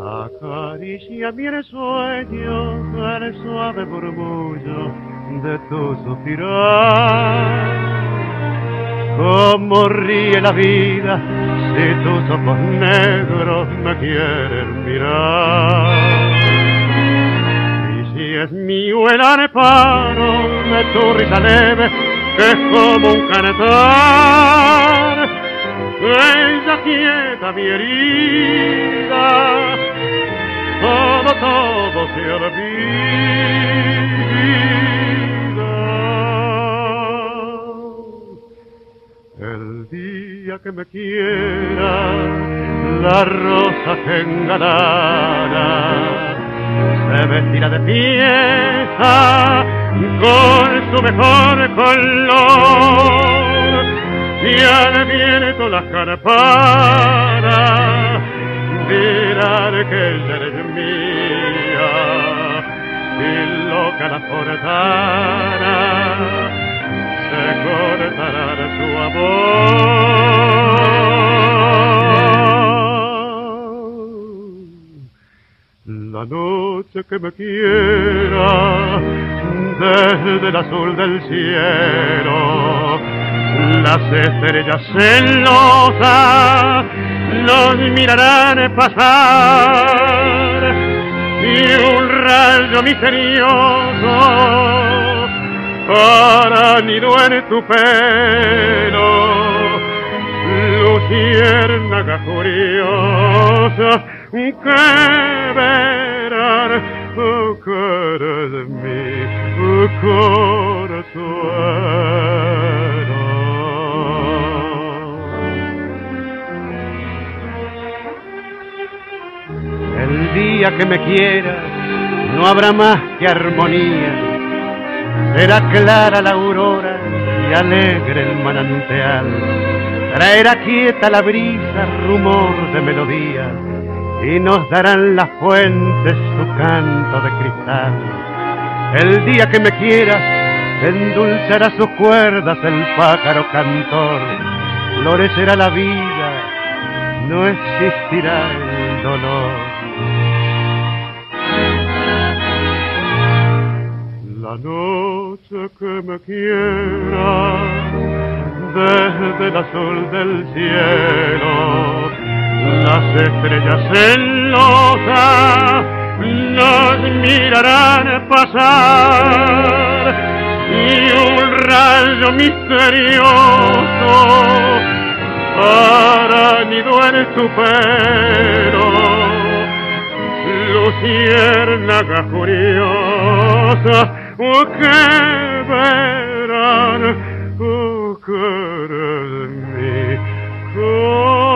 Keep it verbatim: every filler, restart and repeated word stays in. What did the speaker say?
Acaricia-me el sueño, el suave murmullo de tu suspirar. Cómo ríe la vida si tus ojos negros me quieren mirar. Y si es mío el amparo de tu risa leve, que es como un cantar, ella quieta mi herida, todo, todo se olvida. El día que me quiera, la rosa que engalara se vestirá de fiesta con su mejor color, y al viento las campanas dirán que ella eres mía, y loca la forzana se cortará de su amor. La noche que me quiera, desde el azul del cielo, las estrellas celosas los mirarán pasar, y un rayo misterioso hará nido en tu pelo, luciérnaga curiosa que verán, oh, cara de mi corazón. El día que me quieras no habrá más que armonía, será clara la aurora y alegre el manantial, traerá quieta la brisa rumor de melodía, y nos darán las fuentes su canto de cristal. El día que me quieras endulzará sus cuerdas el pájaro cantor, florecerá la vida, no existirá el dolor. La noche que me quiera, desde el azul del cielo, las estrellas celosas nos mirarán pasar, y un rayo misterioso hará nido en tu pelo, luciérnaga curiosa que verán, oh, cara de mi corazón.